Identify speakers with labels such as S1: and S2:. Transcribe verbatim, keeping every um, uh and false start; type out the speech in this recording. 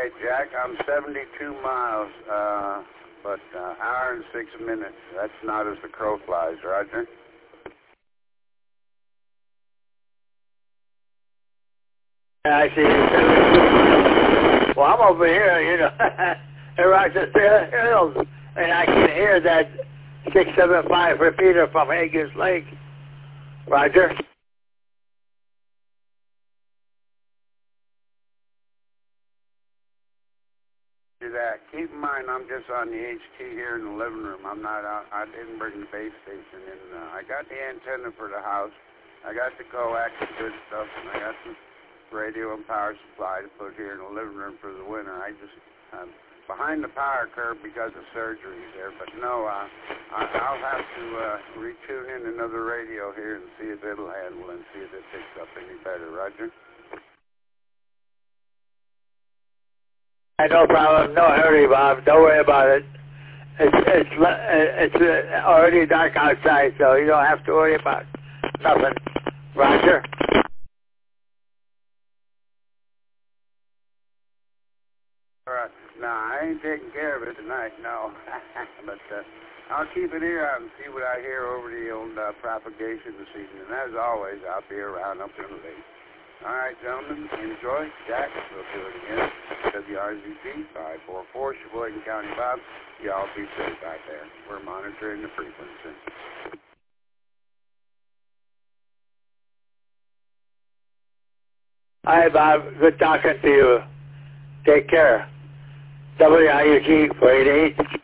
S1: Hey, Jack, I'm seventy-two miles, uh, but uh, hour and six minutes. That's not as the crow flies, Roger.
S2: I see. Well, I'm over here, you know, in Rochester Hills, and I can hear that six seven five repeater from Higgins Lake. Roger.
S1: Do that. Keep in mind, I'm just on the H T here in the living room. I'm not out. I didn't bring the base station in. Uh, I got the antenna for the house. I got the coax and good stuff, and I got some radio and power supply to put here in the living room for the winter. I just, I'm behind the power curve because of surgeries there. But no, uh, I, I'll have to uh, retune in another radio here and see if it'll handle and see if it picks up any better. Roger?
S2: No problem. No hurry, Bob. Don't worry about it. It's it's it's uh, already dark outside, so you don't have to worry about nothing. Roger.
S1: All right. No, I ain't taking care of it tonight, no. but uh, I'll keep an ear out and see what I hear over the old uh, propagation this evening. And as always, I'll be around up in the late. All right, gentlemen, enjoy. Jack, we'll do it again. W R Z P five four four, Sheboygan County, Bob. Y'all be safe out there. We're monitoring the frequency.
S2: Hi, Bob. Good talking to you. Take care. W I U G four eight eight.